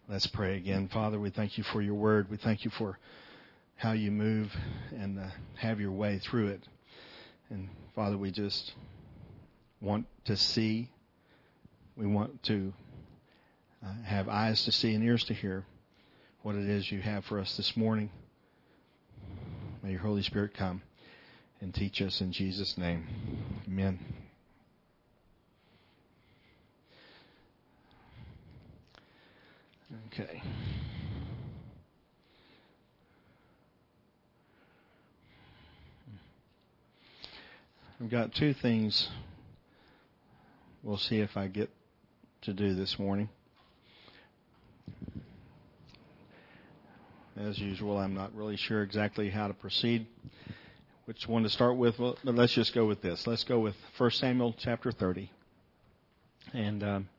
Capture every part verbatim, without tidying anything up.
Let's pray again. Father, we thank you for your word. We thank you for how you move and uh, have your way through it. And Father, we just want to see. We want to uh, have eyes to see and ears to hear what it is you have for us this morning. May your Holy Spirit come and teach us in Jesus' name. Amen. Okay. I've got two things we'll see if I get to do this morning. As usual, I'm not really sure exactly how to proceed, which one to start with, well, but let's just go with this. Let's go with First Samuel chapter thirty. And um,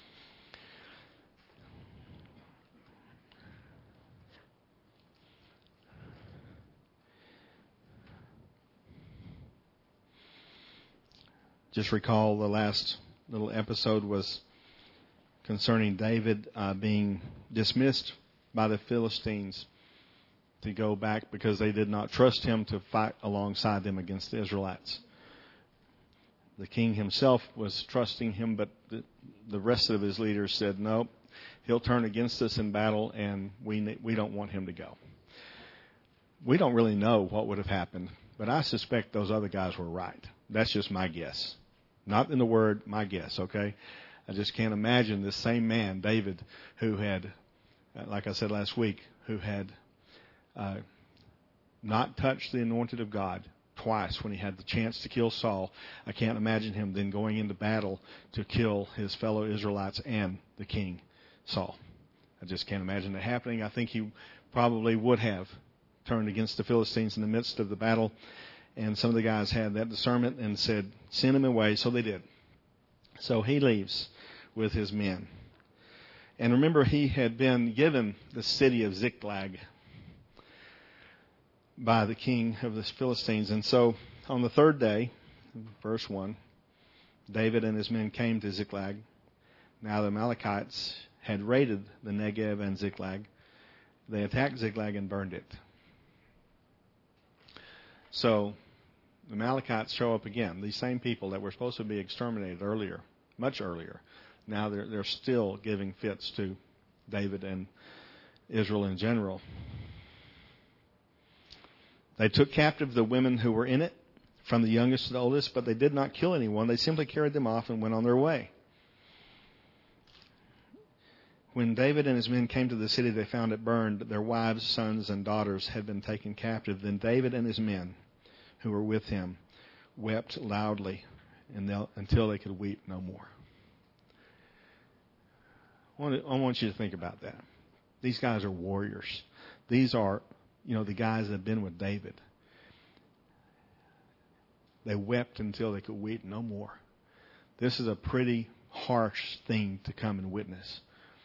just recall the last little episode was concerning David uh, being dismissed by the Philistines to go back because they did not trust him to fight alongside them against the Israelites. The king himself was trusting him, but the, the rest of his leaders said, no, he'll turn against us in battle, and we we don't want him to go. We don't really know what would have happened, but I suspect those other guys were right. That's just my guess. Not in the word, my guess, okay? I just can't imagine this same man, David, who had, like I said last week, who had uh, not touched the anointed of God twice when he had the chance to kill Saul. I can't imagine him then going into battle to kill his fellow Israelites and the king, Saul. I just can't imagine it happening. I think he probably would have turned against the Philistines in the midst of the battle. And some of the guys had that discernment and said, send him away. So they did. So he leaves with his men. And remember, he had been given the city of Ziklag by the king of the Philistines. And so on the third day, verse one, David and his men came to Ziklag. Now the Amalekites had raided the Negev and Ziklag. They attacked Ziklag and burned it. So the Amalekites show up again. These same people that were supposed to be exterminated earlier, much earlier. Now they're, they're still giving fits to David and Israel in general. They took captive the women who were in it, from the youngest to the oldest, but they did not kill anyone. They simply carried them off and went on their way. When David and his men came to the city, they found it burned. Their wives, sons, and daughters had been taken captive. Then David and his men, who were with him, wept loudly until they could weep no more. I want, to, I want you to think about that. These guys are warriors. These are, you know, the guys that have been with David. They wept until they could weep no more. This is a pretty harsh thing to come and witness.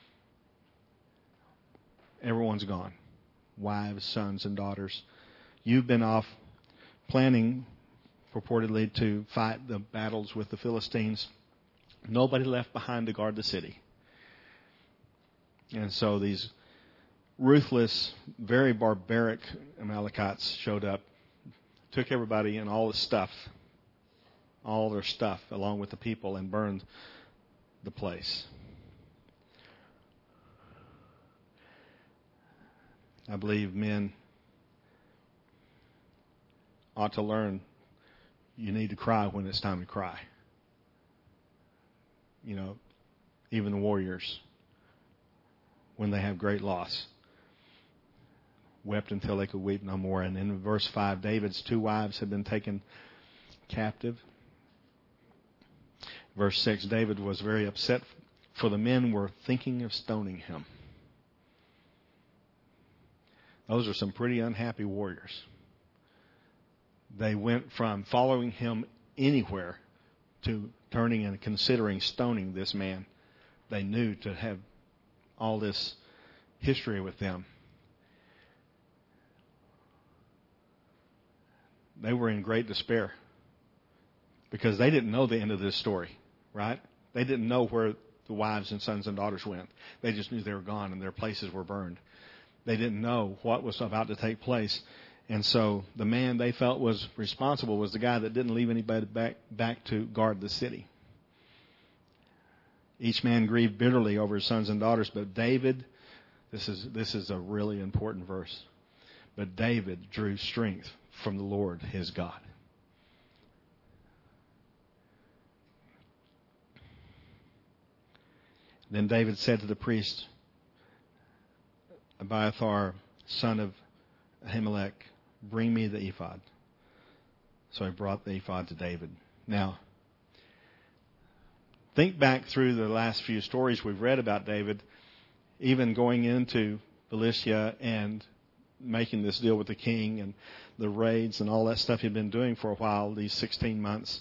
Everyone's gone. Wives, sons, and daughters. You've been off planning, purportedly, to fight the battles with the Philistines. Nobody left behind to guard the city. And so these ruthless, very barbaric Amalekites showed up, took everybody and all the stuff, all their stuff, along with the people, and burned the place. I believe men ought to learn you need to cry when it's time to cry. You know, even the warriors, when they have great loss, wept until they could weep no more. And in verse five, David's two wives had been taken captive. Verse six, David was very upset, for the men were thinking of stoning him. Those are some pretty unhappy warriors. They went from following him anywhere to turning and considering stoning this man they knew to have all this history with them. They were in great despair because they didn't know the end of this story, right? They didn't know where the wives and sons and daughters went. They just knew they were gone and their places were burned. They didn't know what was about to take place. And so the man they felt was responsible was the guy that didn't leave anybody back, back to guard the city. Each man grieved bitterly over his sons and daughters, but David, this is, this is a really important verse, but David drew strength from the Lord his God. Then David said to the priest, Abiathar, son of Ahimelech, bring me the ephod. So he brought the ephod to David. Now, think back through the last few stories we've read about David, even going into Philistia and making this deal with the king and the raids and all that stuff he'd been doing for a while, these sixteen months.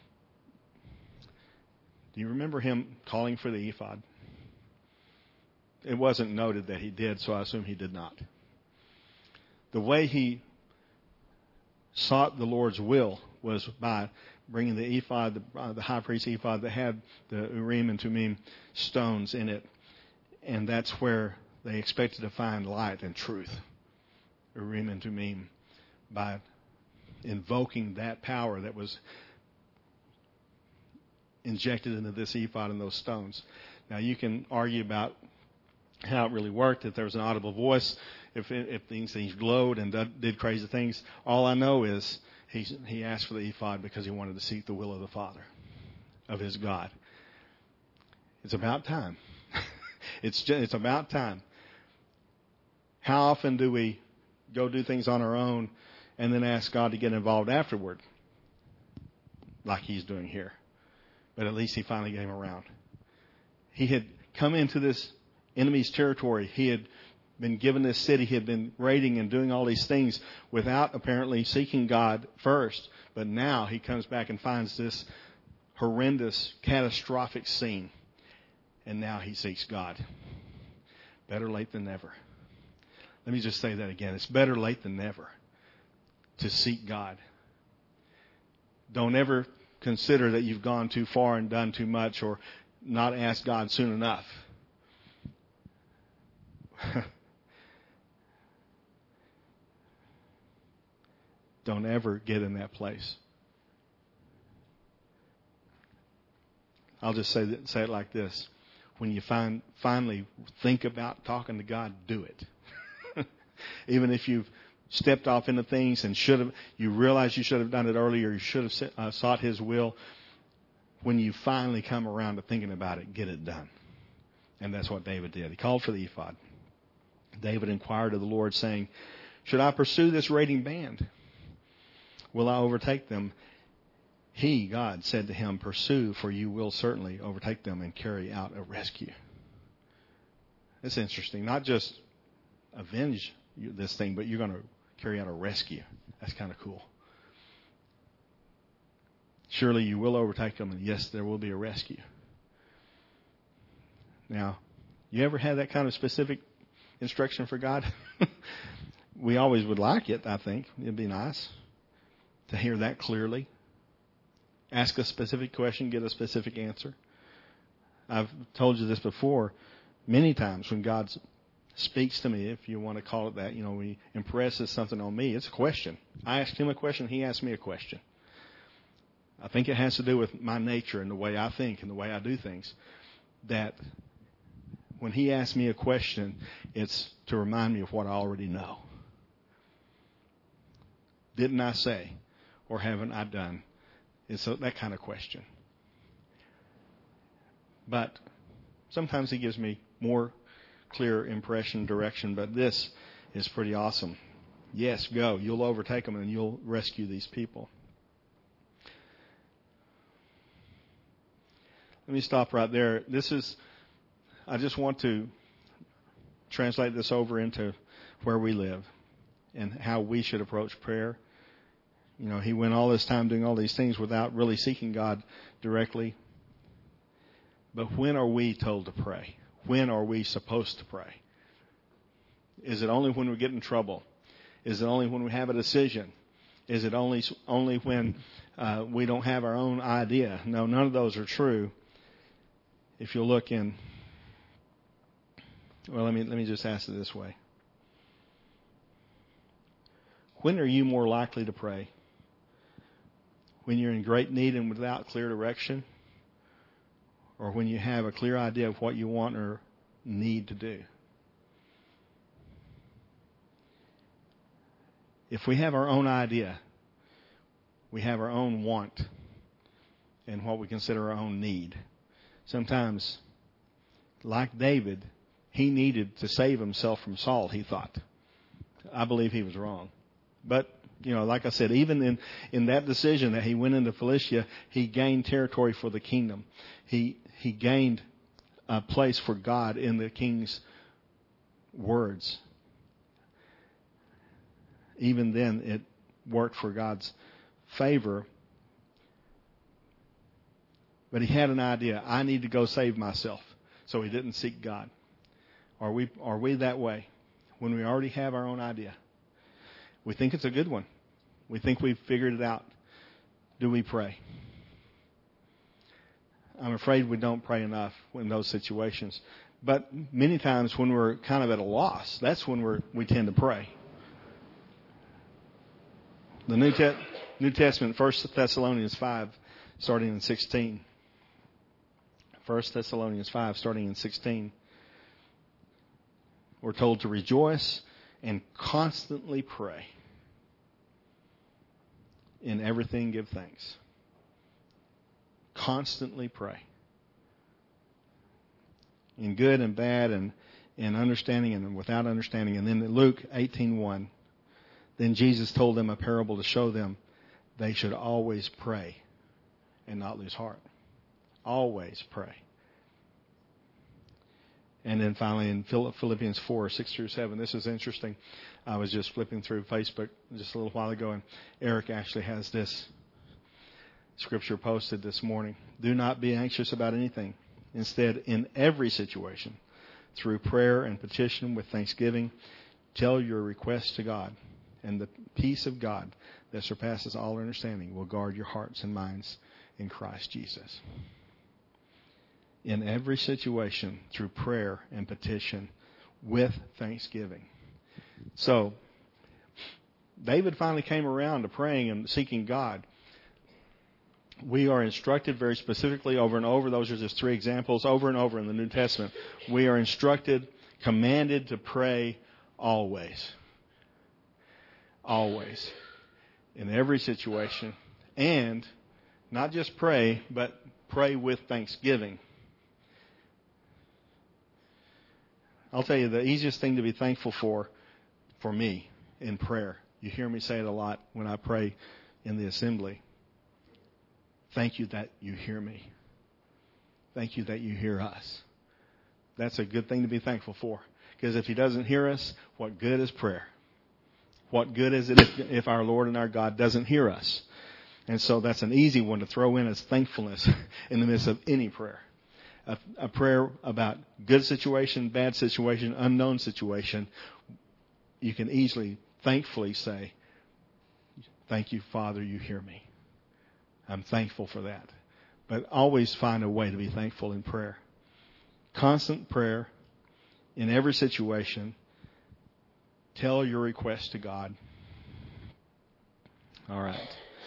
Do you remember him calling for the ephod? It wasn't noted that he did, so I assume he did not. The way he sought the Lord's will was by bringing the ephod, the, uh, the high priest's ephod that had the Urim and Tumim stones in it. And that's where they expected to find light and truth. Urim and Tumim. By invoking that power that was injected into this ephod and those stones. Now you can argue about how it really worked, if there was an audible voice, if if things, things glowed and did crazy things. All I know is he, he asked for the ephod because he wanted to seek the will of the Father, of his God. It's about time. it's just, it's about time. How often do we go do things on our own and then ask God to get involved afterward, like he's doing here? But at least he finally came around. He had come into this enemy's territory. He had been given this city. He had been raiding and doing all these things without apparently seeking God first. But now he comes back and finds this horrendous, catastrophic scene. And now he seeks God. Better late than never. Let me just say that again. It's better late than never to seek God. Don't ever consider that you've gone too far and done too much or not asked God soon enough. Don't ever get in that place. I'll just say that, say it like this. When you find, finally think about talking to God, do it. Even if you've stepped off into things and should have, you realize you should have done it earlier, you should have uh, sought his will. When you finally come around to thinking about it, get it done. And that's what David did. He called for the ephod. David inquired of the Lord, saying, should I pursue this raiding band? Will I overtake them? He, God, said to him, pursue, for you will certainly overtake them and carry out a rescue. It's interesting. Not just avenge this thing, but you're going to carry out a rescue. That's kind of cool. Surely you will overtake them, and yes, there will be a rescue. Now, you ever had that kind of specific instruction for God? We always would like it, I think. It'd be nice to hear that clearly. Ask a specific question, get a specific answer. I've told you this before many times when God speaks to me, if you want to call it that, you know, when he impresses something on me, it's a question. I asked him a question, he asked me a question. I think it has to do with my nature and the way I think and the way I do things. That when he asks me a question, it's to remind me of what I already know. Didn't I say, or haven't I done? It's that kind of question. But sometimes he gives me more clear impression, direction, but this is pretty awesome. Yes, go. You'll overtake them and you'll rescue these people. Let me stop right there. This is, I just want to translate this over into where we live and how we should approach prayer. You know, he went all this time doing all these things without really seeking God directly. But when are we told to pray? When are we supposed to pray? Is it only when we get in trouble? Is it only when we have a decision? Is it only only when uh, we don't have our own idea? No, none of those are true. if you look in, well, let me let me just ask it this way. When are you more likely to pray? When you're in great need and without clear direction? Or when you have a clear idea of what you want or need to do? If we have our own idea, we have our own want and what we consider our own need. Sometimes, like David, he needed to save himself from Saul, he thought. I believe he was wrong. But, you know, like I said, even in, in that decision that he went into Philistia, he gained territory for the kingdom. He he gained a place for God in the king's words. Even then, it worked for God's favor. But he had an idea. I need to go save myself. So he didn't seek God. Are we, are we that way? When we already have our own idea. We think it's a good one. We think we've figured it out. Do we pray? I'm afraid we don't pray enough in those situations. But many times when we're kind of at a loss, that's when we're, we tend to pray. The New, Te- New Testament, First Thessalonians five, starting in sixteen. First Thessalonians five, starting in sixteen. We're told to rejoice and constantly pray. In everything give thanks. Constantly pray. In good and bad and in understanding and without understanding. And then in Luke eighteen one, then Jesus told them a parable to show them they should always pray and not lose heart. Always pray. And then finally in Philippians four, six through seven, this is interesting. I was just flipping through Facebook just a little while ago, and Eric actually has this scripture posted this morning. Do not be anxious about anything. Instead, in every situation, through prayer and petition with thanksgiving, tell your requests to God, and the peace of God that surpasses all understanding will guard your hearts and minds in Christ Jesus. In every situation, through prayer and petition with thanksgiving. So, David finally came around to praying and seeking God. We are instructed very specifically over and over. Those are just three examples over and over in the New Testament. We are instructed, commanded to pray always. Always. In every situation. And not just pray, but pray with thanksgiving. I'll tell you the easiest thing to be thankful for, for me, in prayer. You hear me say it a lot when I pray in the assembly. Thank you that you hear me. Thank you that you hear us. That's a good thing to be thankful for. Because if He doesn't hear us, what good is prayer? What good is it if, if our Lord and our God doesn't hear us? And so that's an easy one to throw in as thankfulness in the midst of any prayer. A, a prayer about good situation, bad situation, unknown situation, you can easily, thankfully say, thank you, Father, you hear me. I'm thankful for that. But always find a way to be thankful in prayer. Constant prayer in every situation. Tell your request to God. All right.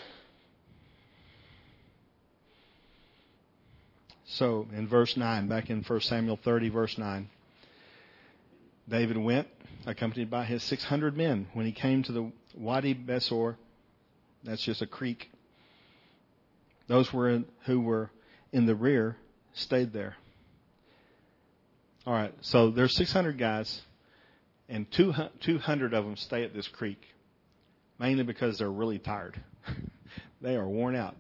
So, in verse nine, back in First Samuel thirty, verse nine, David went, accompanied by his six hundred men. When he came to the Wadi Besor, that's just a creek, those were in, who were in the rear stayed there. All right, so there's six hundred guys, and two hundred of them stay at this creek, mainly because they're really tired. They are worn out.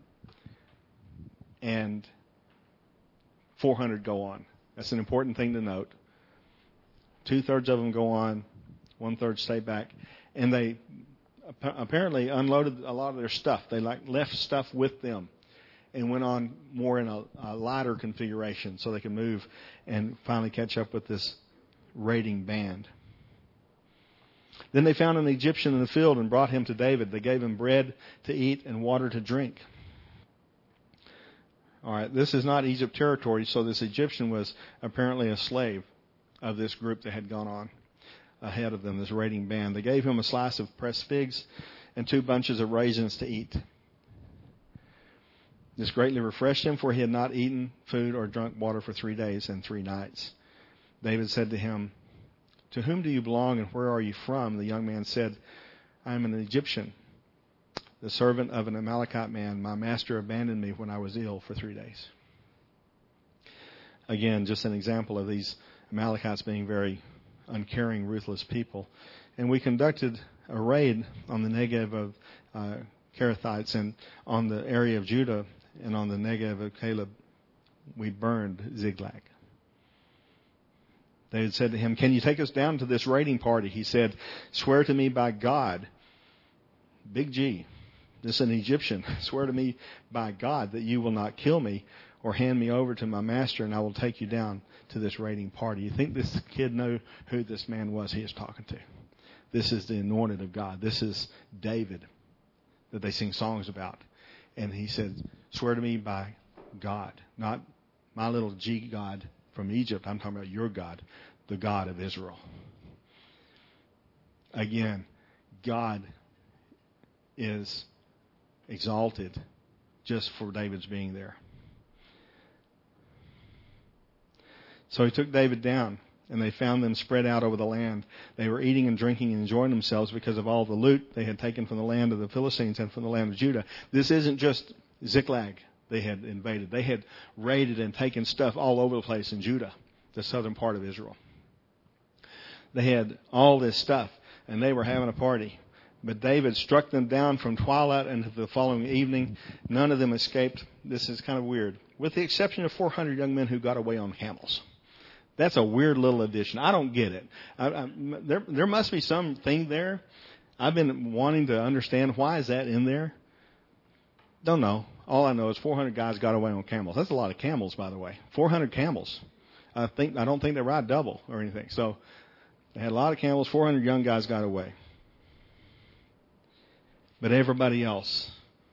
And four hundred go on. That's an important thing to note. Two-thirds of them go on. One-third stay back. And they apparently unloaded a lot of their stuff. They like left stuff with them and went on more in a, a lighter configuration so they could move and finally catch up with this raiding band. Then they found an Egyptian in the field and brought him to David. They gave him bread to eat and water to drink. All right, this is not Egypt territory, so this Egyptian was apparently a slave of this group that had gone on ahead of them, this raiding band. They gave him a slice of pressed figs and two bunches of raisins to eat. This greatly refreshed him, for he had not eaten food or drunk water for three days and three nights. David said to him, "To whom do you belong, and where are you from?" The young man said, "I am an Egyptian, the servant of an Amalekite man. My master abandoned me when I was ill for three days." Again, just an example of these Amalekites being very uncaring, ruthless people. And we conducted a raid on the Negev of uh, Kerethites and on the area of Judah, and on the Negev of Caleb, we burned Ziklag. They had said to him, "Can you take us down to this raiding party?" He said, "Swear to me by God," big G, this is an Egyptian, "swear to me by God that you will not kill me or hand me over to my master, and I will take you down to this raiding party." You think this kid knew who this man was he is talking to? This is the anointed of God. This is David that they sing songs about. And he said, "Swear to me by God," not my little G God from Egypt. I'm talking about your God, the God of Israel. Again, God is exalted just for David's being there. So he took David down, and they found them spread out over the land. They were eating and drinking and enjoying themselves because of all the loot they had taken from the land of the Philistines and from the land of Judah. This isn't just Ziklag they had invaded. They had raided and taken stuff all over the place in Judah, the southern part of Israel. They had all this stuff, and they were having a party. But David struck them down from twilight into the following evening. None of them escaped. This is kind of weird, with the exception of four hundred young men who got away on camels. That's a weird little addition. I don't get it. I, I, there, there must be something there. I've been wanting to understand, why is that in there? Don't know. All I know is four hundred guys got away on camels. That's a lot of camels, by the way. four hundred camels. I think I don't think they ride double or anything. So they had a lot of camels. four hundred young guys got away. But everybody else,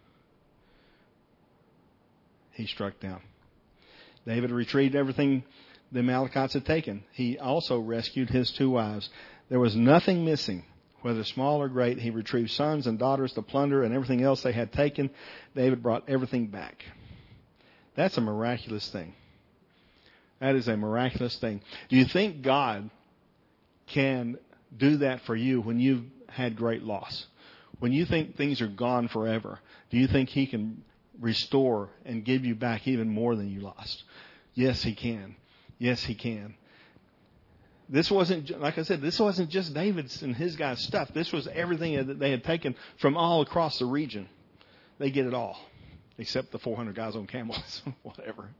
he struck down. David retrieved everything the Amalekites had taken. He also rescued his two wives. There was nothing missing, whether small or great. He retrieved sons and daughters, the plunder, and everything else they had taken. David brought everything back. That's a miraculous thing. That is a miraculous thing. Do you think God can do that for you when you've had great loss? When you think things are gone forever, do you think He can restore and give you back even more than you lost? Yes, He can. Yes, He can. This wasn't, like I said, this wasn't just David's and his guys' stuff. This was everything that they had taken from all across the region. They get it all, except the four hundred guys on camels, whatever.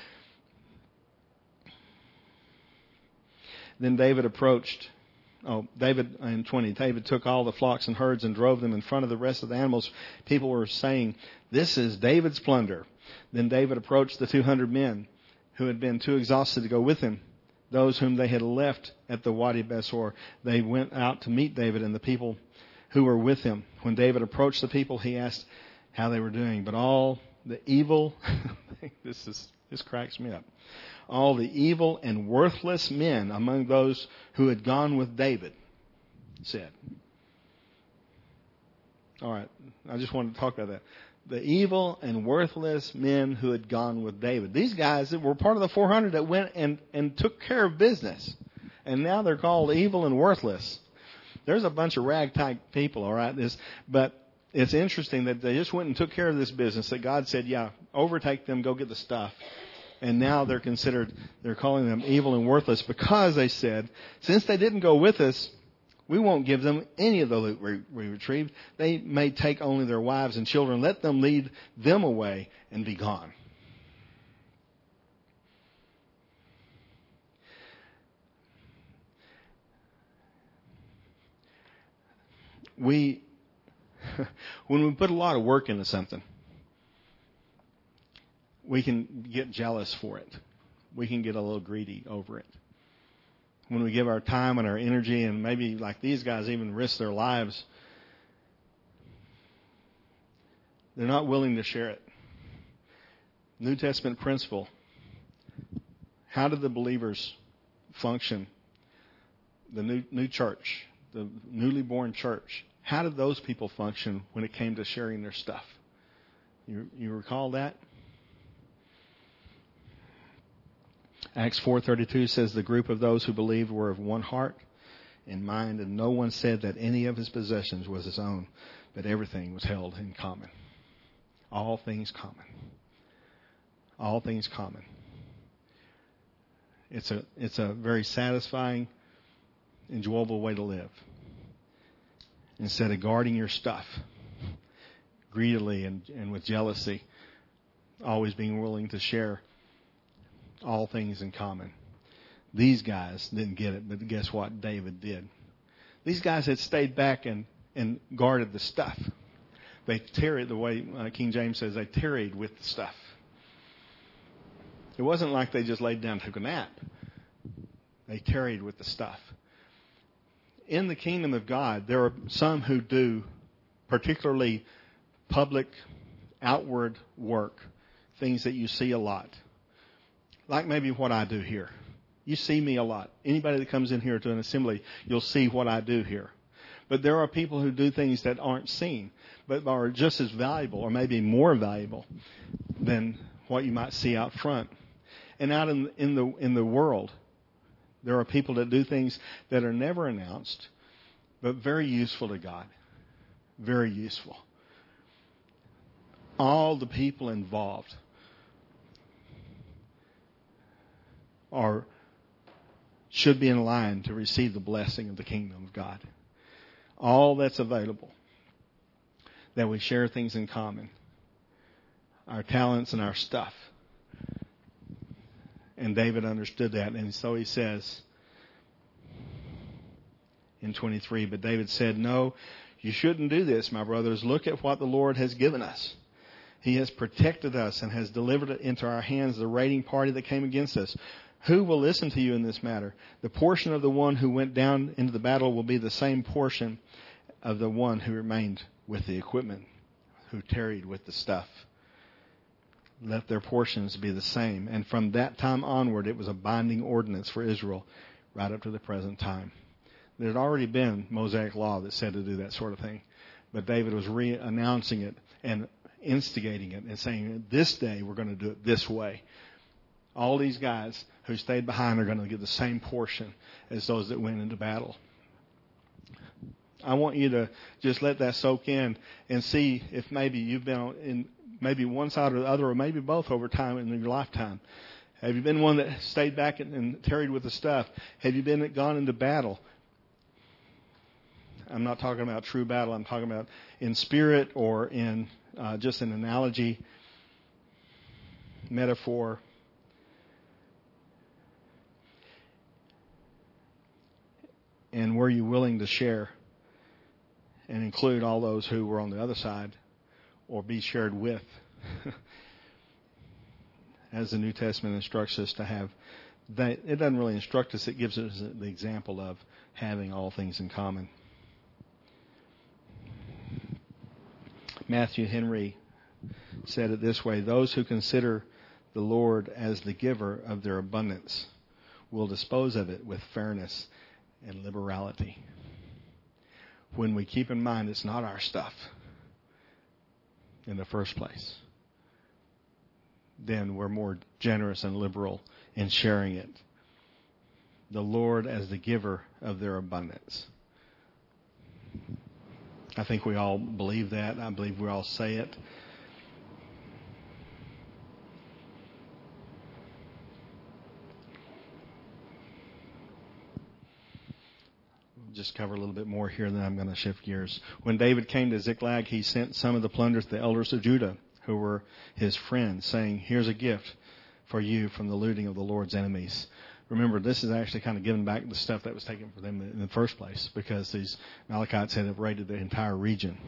Then David approached. Oh, David, in twenty, David took all the flocks and herds and drove them in front of the rest of the animals. People were saying, "This is David's plunder." Then David approached the two hundred men who had been too exhausted to go with him, those whom they had left at the Wadi Besor. They went out to meet David and the people who were with him. When David approached the people, he asked how they were doing. But all the evil, this is this cracks me up. All the evil and worthless men among those who had gone with David said. All right, I just wanted to talk about that. The evil and worthless men who had gone with David. These guys that were part of the four hundred that went and, and took care of business. And now they're called evil and worthless. There's a bunch of ragtag people, all right? This, but it's interesting that they just went and took care of this business, that God said, yeah, overtake them, go get the stuff. And now they're considered, they're calling them evil and worthless because they said, since they didn't go with us, we won't give them any of the loot we, we retrieved. They may take only their wives and children. Let them lead them away and be gone. We, when we put a lot of work into something, we can get jealous for it. We can get a little greedy over it. When we give our time and our energy, and maybe like these guys even risk their lives, they're not willing to share it. New Testament principle. How did the believers function? The new, new church, the newly born church. How did those people function when it came to sharing their stuff? You, you recall that? Acts four thirty-two says the group of those who believed were of one heart and mind, and no one said that any of his possessions was his own, but everything was held in common. All things common. All things common. It's a it's a very satisfying, enjoyable way to live. Instead of guarding your stuff greedily and, and with jealousy, always being willing to share all things in common. These guys didn't get it, but guess what? David did. These guys had stayed back and, and guarded the stuff. They tarried, the way uh, King James says, they tarried with the stuff. It wasn't like they just laid down and took a nap. They tarried with the stuff. In the kingdom of God, there are some who do particularly public, outward work, things that you see a lot. Like maybe what I do here. You see me a lot. Anybody that comes in here to an assembly, you'll see what I do here. But there are people who do things that aren't seen, but are just as valuable or maybe more valuable than what you might see out front. And out in, in the in the world, there are people that do things that are never announced, but very useful to God. Very useful. All the people involved are should be in line to receive the blessing of the kingdom of God. All that's available, that we share things in common, our talents and our stuff. And David understood that, and so he says in twenty-three, but David said, no, you shouldn't do this, my brothers. Look at what the Lord has given us. He has protected us and has delivered it into our hands, the raiding party that came against us. Who will listen to you in this matter? The portion of the one who went down into the battle will be the same portion of the one who remained with the equipment, who tarried with the stuff. Let their portions be the same. And from that time onward, it was a binding ordinance for Israel right up to the present time. There had already been Mosaic law that said to do that sort of thing. But David was re-announcing it and instigating it and saying, this day we're going to do it this way. All these guys who stayed behind are going to get the same portion as those that went into battle. I want you to just let that soak in and see if maybe you've been in maybe one side or the other, or maybe both over time in your lifetime. Have you been one that stayed back and, and tarried with the stuff? Have you been gone into battle? I'm not talking about true battle. I'm talking about in spirit or in uh, just an analogy, metaphor. And were you willing to share and include all those who were on the other side or be shared with? As the New Testament instructs us to have. That, it doesn't really instruct us. It gives us the example of having all things in common. Matthew Henry said it this way: those who consider the Lord as the giver of their abundance will dispose of it with fairness and liberality. When we keep in mind it's not our stuff in the first place, then we're more generous and liberal in sharing it. The Lord as the giver of their abundance. I think we all believe that. I believe we all say it. Just cover a little bit more here, then I'm going to shift gears. When David came to Ziklag, he sent some of the plunder to the elders of Judah, who were his friends, saying, here's a gift for you from the looting of the Lord's enemies. Remember, this is actually kind of giving back the stuff that was taken from them in the first place, because these Amalekites had raided the entire region.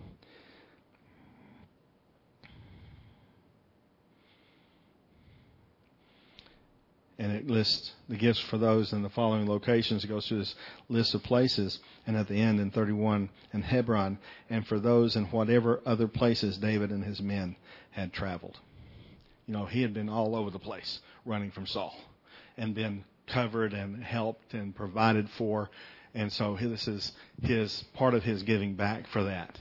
And it lists the gifts for those in the following locations. It goes through this list of places. And at the end, in thirty-one, in Hebron, and for those in whatever other places David and his men had traveled. You know, he had been all over the place running from Saul and been covered and helped and provided for. And so this is his part of his giving back for that.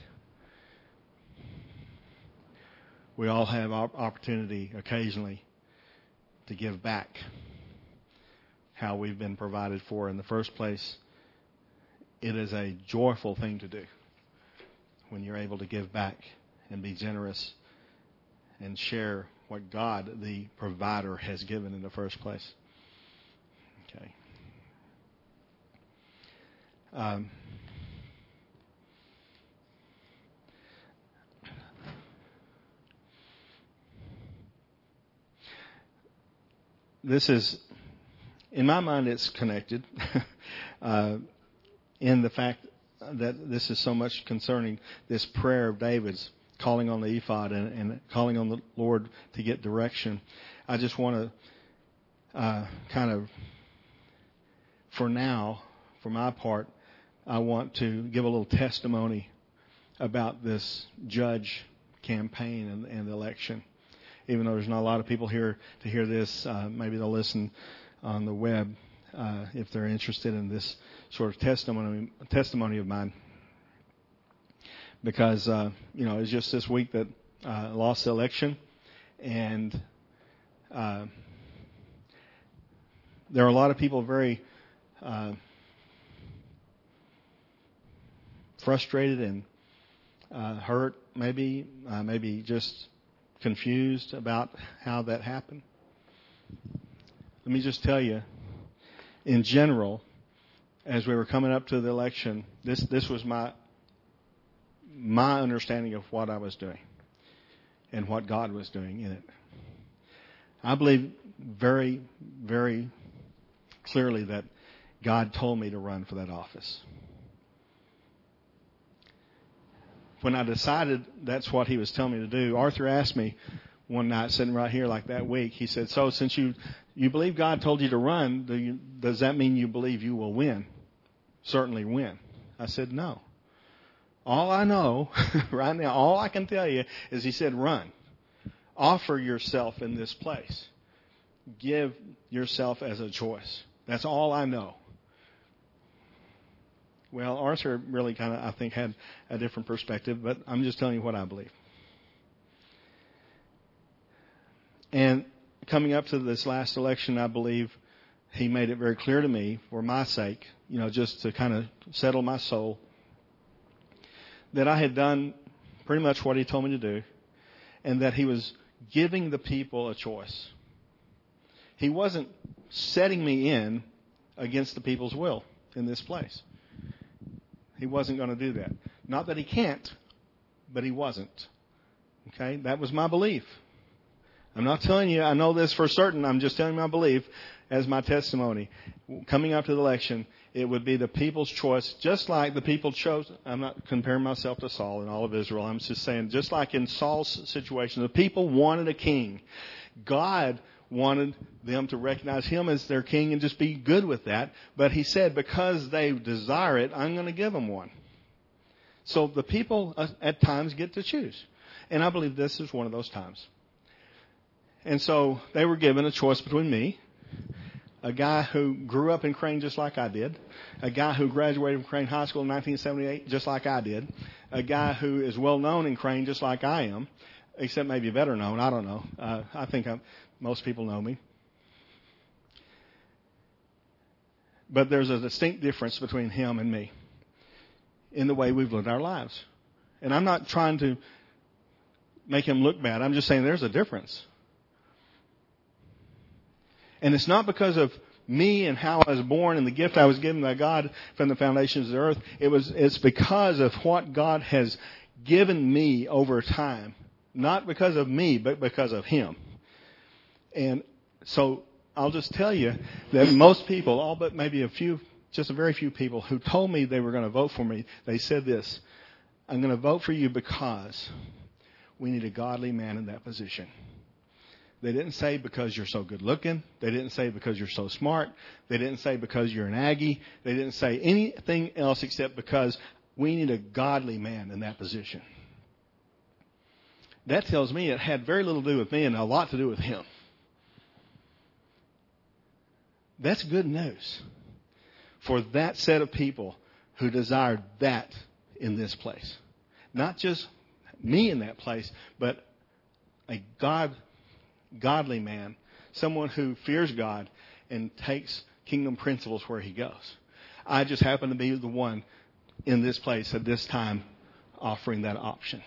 We all have opportunity occasionally to give back how we've been provided for in the first place. It is a joyful thing to do when you're able to give back and be generous and share what God, the provider, has given in the first place. Okay. Um, this is, in my mind, it's connected uh, in the fact that this is so much concerning this prayer of David's, calling on the ephod and, and calling on the Lord to get direction. I just want to uh, kind of, for now, for my part, I want to give a little testimony about this judge campaign and, and the election. Even though there's not a lot of people here to hear this, uh, maybe they'll listen on the web uh, if they're interested in this sort of testimony testimony of mine. Because, uh, you know, it's just this week that I uh, lost the election, and uh, there are a lot of people very uh, frustrated and uh, hurt, maybe, uh, maybe just confused about how that happened. Let me just tell you, in general, as we were coming up to the election, this this was my my understanding of what I was doing and what God was doing in it. I believe very, very clearly that God told me to run for that office. When I decided that's what he was telling me to do, Arthur asked me one night, sitting right here like that week, he said, so since you, you believe God told you to run, do you, does that mean you believe you will win? Certainly win. I said, no. All I know right now, all I can tell you is he said, run. Offer yourself in this place. Give yourself as a choice. That's all I know. Well, Arthur really kind of, I think, had a different perspective, but I'm just telling you what I believe. And coming up to this last election, I believe he made it very clear to me, for my sake, you know, just to kind of settle my soul, that I had done pretty much what he told me to do, and that he was giving the people a choice. He wasn't setting me in against the people's will in this place. He wasn't going to do that. Not that he can't, but he wasn't. Okay? That was my belief. I'm not telling you I know this for certain. I'm just telling you my belief as my testimony. Coming up to the election, it would be the people's choice, just like the people chose. I'm not comparing myself to Saul and all of Israel. I'm just saying, just like in Saul's situation, the people wanted a king. God wanted them to recognize him as their king and just be good with that. But he said, because they desire it, I'm going to give them one. So the people at times get to choose. And I believe this is one of those times. And so they were given a choice between me, a guy who grew up in Crane just like I did, a guy who graduated from Crane High School in nineteen seventy-eight just like I did, a guy who is well known in Crane just like I am, except maybe better known. I don't know. Uh, I think I'm, most people know me. But there's a distinct difference between him and me in the way we've lived our lives. And I'm not trying to make him look bad. I'm just saying there's a difference. And it's not because of me and how I was born and the gift I was given by God from the foundations of the earth. It was, it's because of what God has given me over time. Not because of me, but because of him. And so I'll just tell you that most people, all but maybe a few, just a very few people who told me they were going to vote for me, they said this, I'm going to vote for you because we need a godly man in that position. They didn't say because you're so good looking. They didn't say because you're so smart. They didn't say because you're an Aggie. They didn't say anything else except because we need a godly man in that position. that tells me it had very little to do with me and a lot to do with him. That's good news for that set of people who desired that in this place. Not just me in that place, but a God, godly man, someone who fears God and takes kingdom principles where he goes. I just happen to be the one in this place at this time offering that option.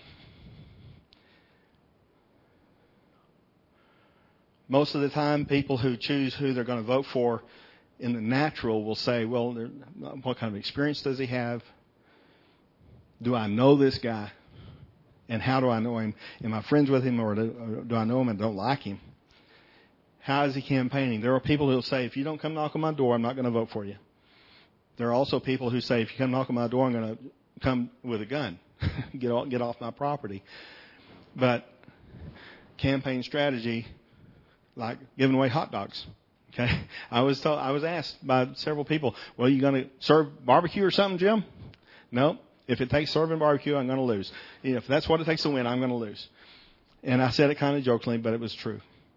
Most of the time, people who choose who they're going to vote for in the natural will say, well, what kind of experience does he have? Do I know this guy? And how do I know him? Am I friends with him, or do, or do I know him and don't like him? How is he campaigning? There are people who will say, if you don't come knock on my door, I'm not going to vote for you. There are also people who say, if you come knock on my door, I'm going to come with a gun. get, off, get off my property. But campaign strategy, like giving away hot dogs. Okay, I was told, I was asked by several people, well, are you going to serve barbecue or something, Jim? No. If it takes serving barbecue, I'm going to lose. If that's what it takes to win, I'm going to lose. And I said it kind of jokingly, but it was true.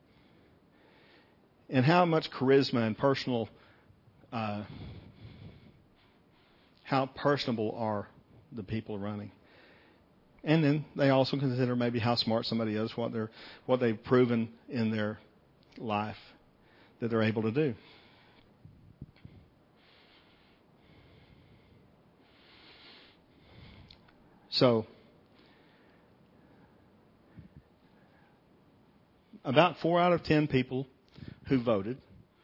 And how much charisma and personal, uh, how personable are the people running? And then they also consider maybe how smart somebody is, what they're, what they've proven in their life that they're able to do. So, about four out of ten people who voted,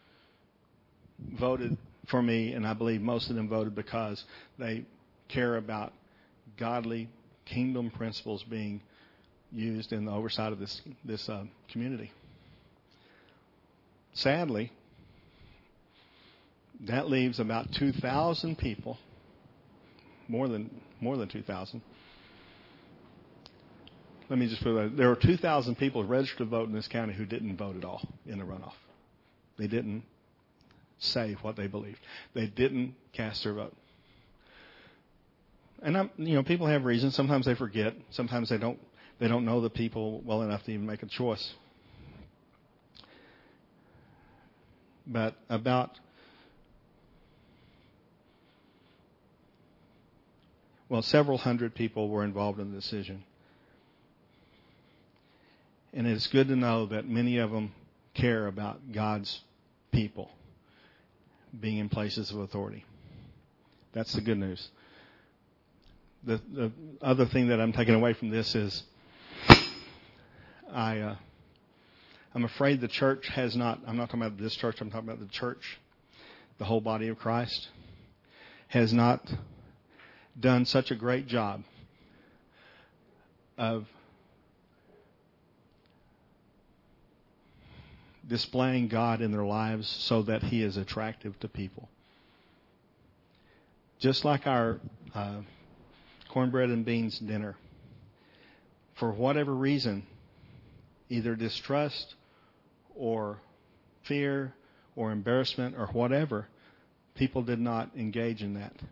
voted for me, and I believe most of them voted because they care about godly kingdom principles being used in the oversight of this, this uh, community. Sadly, that leaves about two thousand people, more than more than two thousand. Let me just put it, there were two thousand people registered to vote in this county who didn't vote at all in the runoff. They didn't say what they believed. They didn't cast their vote. And I'm, you know, people have reasons. Sometimes they forget. Sometimes they don't. They don't know the people well enough to even make a choice. But about well, several hundred people were involved in the decision. And it's good to know that many of them care about God's people being in places of authority. That's the good news. The, the other thing that I'm taking away from this is I, uh, I'm afraid the church has not, I'm not talking about this church, I'm talking about the church, the whole body of Christ, has not done such a great job of displaying God in their lives so that He is attractive to people. Just like our uh, cornbread and beans dinner. For whatever reason, either distrust or fear or embarrassment or whatever, people did not engage in that.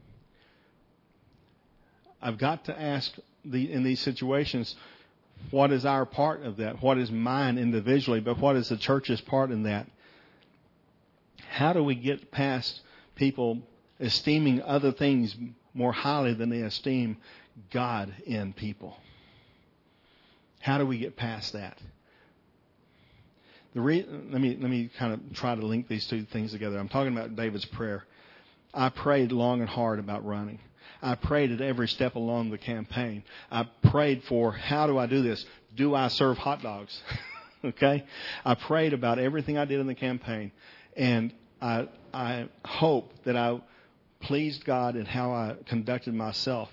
I've got to ask the, in these situations, what is our part of that? What is mine individually, but what is the church's part in that? How do we get past people esteeming other things more highly than they esteem God in people? How do we get past that? The re- let me let me kind of try to link these two things together. I'm talking about David's prayer. I prayed long and hard about running. I prayed at every step along the campaign. I prayed for, how do I do this? Do I serve hot dogs? Okay? I prayed about everything I did in the campaign. And I, I hope that I pleased God in how I conducted myself.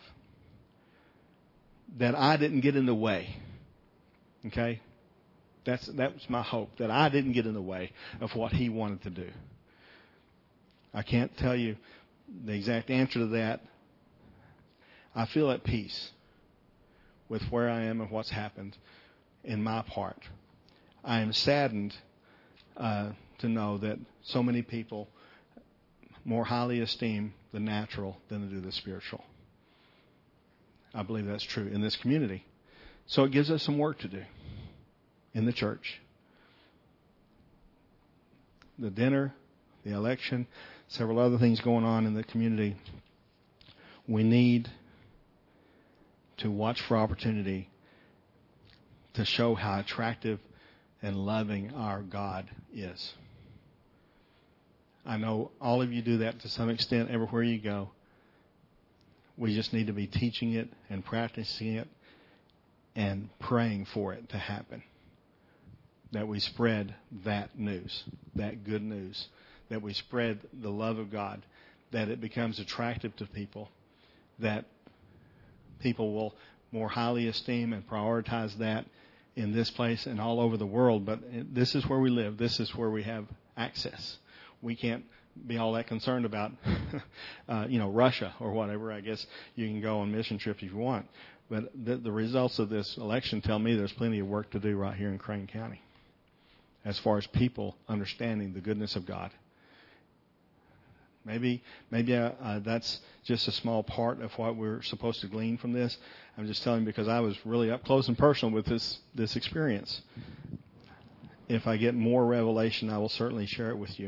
That I didn't get in the way. Okay? That's, that was my hope. That I didn't get in the way of what He wanted to do. I can't tell you the exact answer to that. I feel at peace with where I am and what's happened in my part. I am saddened uh, to know that so many people more highly esteem the natural than they do the spiritual. I believe that's true in this community. So it gives us some work to do in the church. The dinner, the election, several other things going on in the community. We need to watch for opportunity to show how attractive and loving our God is. I know all of you do that to some extent everywhere you go. We just need to be teaching it and practicing it and praying for it to happen. That we spread that news, that good news. That we spread the love of God. That it becomes attractive to people. That people will more highly esteem and prioritize that in this place and all over the world. But this is where we live. This is where we have access. We can't be all that concerned about, uh, you know, Russia or whatever. I guess you can go on mission trips if you want. But the, the results of this election tell me there's plenty of work to do right here in Crane County as far as people understanding the goodness of God. Maybe maybe uh, uh, that's just a small part of what we're supposed to glean from this. I'm just telling you because I was really up close and personal with this, this experience. If I get more revelation, I will certainly share it with you.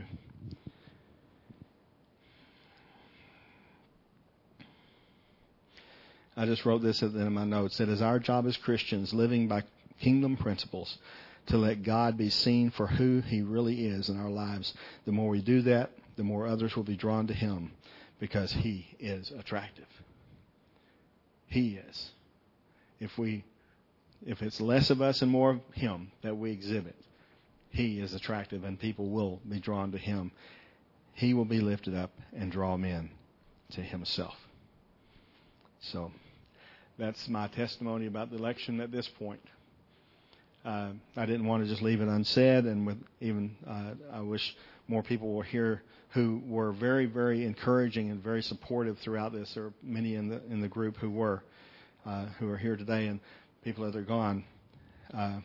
I just wrote this at the end of my notes. It is our job as Christians, living by kingdom principles, to let God be seen for who He really is in our lives. The more we do that, the more others will be drawn to Him because He is attractive. He is. If we, if it's less of us and more of Him that we exhibit, He is attractive and people will be drawn to Him. He will be lifted up and draw men to Himself. So that's my testimony about the election at this point. Uh, I didn't want to just leave it unsaid, and with even uh, I wish more people were here who were very, very encouraging and very supportive throughout this. There are many in the in the group who were uh, who are here today, and people that are gone. Uh,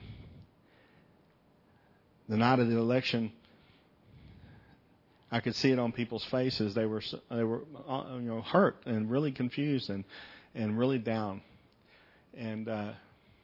the night of the election, I could see it on people's faces. They were they were you know hurt and really confused and and really down. And uh,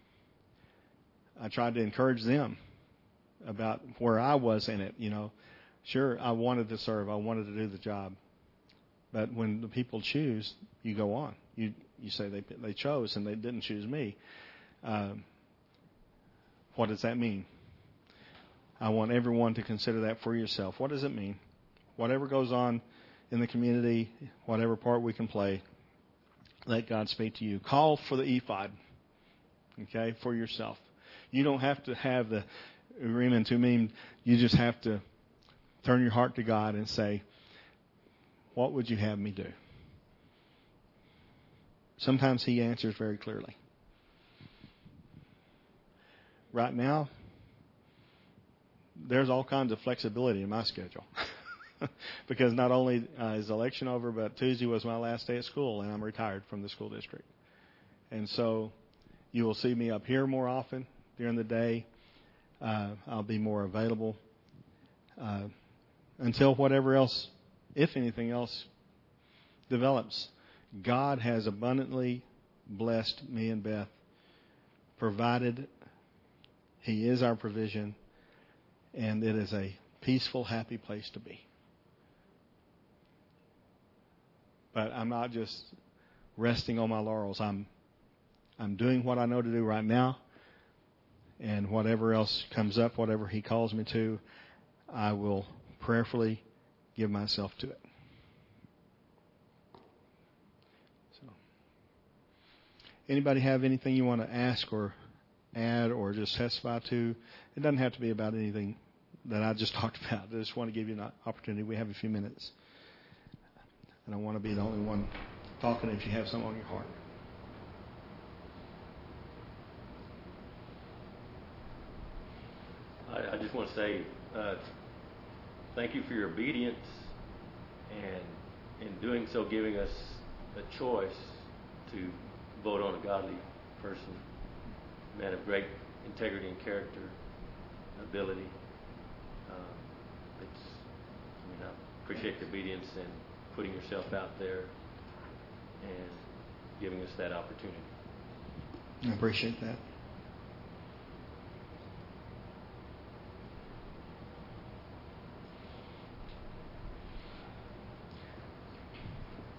I tried to encourage them about where I was in it. You know, sure, I wanted to serve. I wanted to do the job. But when the people choose, you go on. You you say they they chose and they didn't choose me. Um, what does that mean? I want everyone to consider that for yourself. What does it mean? Whatever goes on in the community, whatever part we can play, let God speak to you. Call for the ephod, okay, for yourself. You don't have to have the Urim and Tumim. You just have to turn your heart to God and say, what would you have me do? Sometimes He answers very clearly. Right now, there's all kinds of flexibility in my schedule. Because not only uh, is the election over, but Tuesday was my last day at school, and I'm retired from the school district. And so you will see me up here more often during the day. Uh, I'll be more available uh, until whatever else, if anything else, develops. God has abundantly blessed me and Beth, provided. He is our provision, and it is a peaceful, happy place to be. But I'm not just resting on my laurels. I'm I'm doing what I know to do right now. And whatever else comes up, whatever He calls me to, I will prayerfully give myself to it. So, anybody have anything you want to ask or add or just testify to? It doesn't have to be about anything that I just talked about. I just want to give you an opportunity. We have a few minutes. I don't want to be the only one talking if you have something on your heart. I, I just want to say uh, thank you for your obedience and in doing so giving us a choice to vote on a godly person, a man of great integrity and character, ability. Uh, it's, I mean, I appreciate the obedience and putting yourself out there and giving us that opportunity. I appreciate that.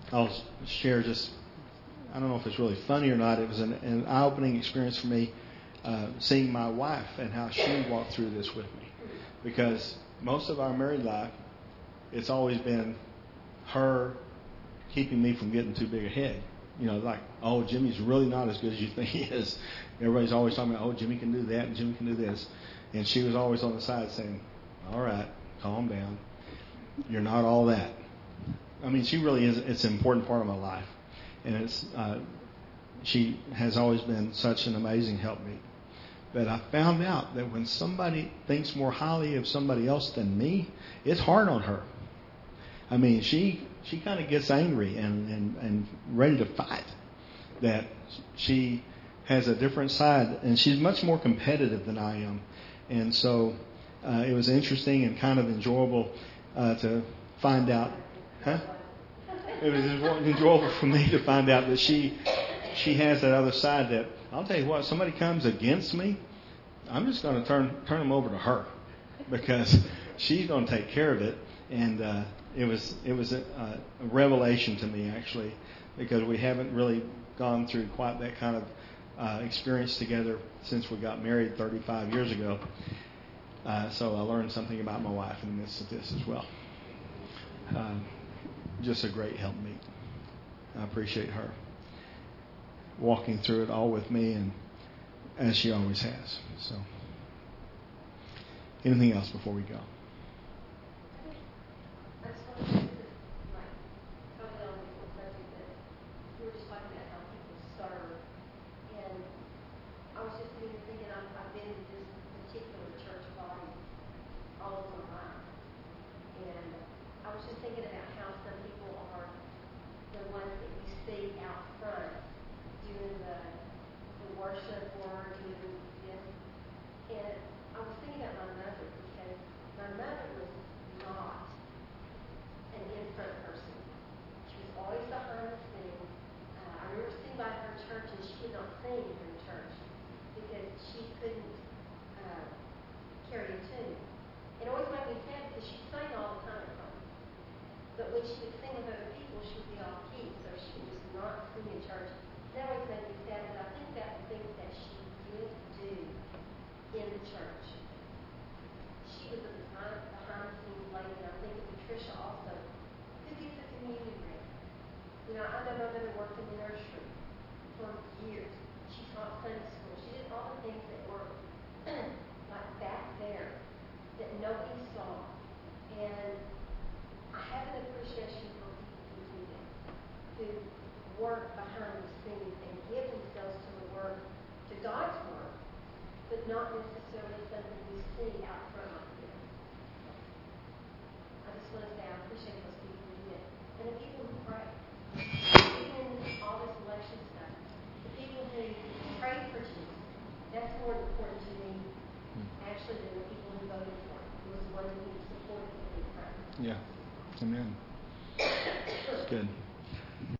I'll share just, I don't know if it's really funny or not. It was an, an eye-opening experience for me uh, seeing my wife and how she walked through this with me. Because most of our married life, it's always been her keeping me from getting too big a head. You know, like, oh, Jimmy's really not as good as you think he is. Everybody's always talking about, oh, Jimmy can do that and Jimmy can do this. And she was always on the side saying, all right, calm down. You're not all that. I mean, she really is. It's an important part of my life. And it's uh, she has always been such an amazing helpmeet. But I found out that when somebody thinks more highly of somebody else than me, it's hard on her. I mean, she she kind of gets angry and, and, and ready to fight. That she has a different side, and she's much more competitive than I am. And so uh, it was interesting and kind of enjoyable uh, to find out. Huh? It was enjoyable for me to find out that she she has that other side. That I'll tell you what, somebody comes against me, I'm just going to turn turn them over to her, because she's going to take care of it. And uh, it was it was a, a revelation to me, actually, because we haven't really gone through quite that kind of uh, experience together since we got married thirty-five years ago. Uh, so I learned something about my wife in the midst of this as well. Uh, just a great helpmeet. I appreciate her walking through it all with me, and as she always has. So, anything else before we go? I just want to say this, like, comment on the subject that we were just talking about how people serve. And I was just thinking, thinking I've, I've been in this particular church body all of my life. And I was just thinking about how some people are the ones that you see out front doing the, the worship or doing this. And I was thinking about my mother, because my mother was not an in-front person. She was always behind the scenes. Uh, I remember sitting by her church, and she could not sing in her church because she couldn't uh, carry a tune. It always made me sad because she sang all the time at home. But when she would sing with other people, she would be off key, so she was not sing in church. That always made me sad, but I think about the things that she did do in the church. She was a behind, behind the scenes lady, and I think of Patricia also, who gets a communion ring. You know, I know my mother worked in the nursery for years. She taught Sunday school. She did all the things that were like back there that nobody saw. And I have an appreciation for people who do that, who work behind the scenes and give themselves to the work, to God's work, but not necessarily something we see out front like this. I just want to say I appreciate those people who do that. And the people who pray. Even all this election stuff. The people who pray for Jesus. That's more important to me, actually, than the people who voted for him. It was the ones who supported him in prayer. Yeah. Amen. It's good.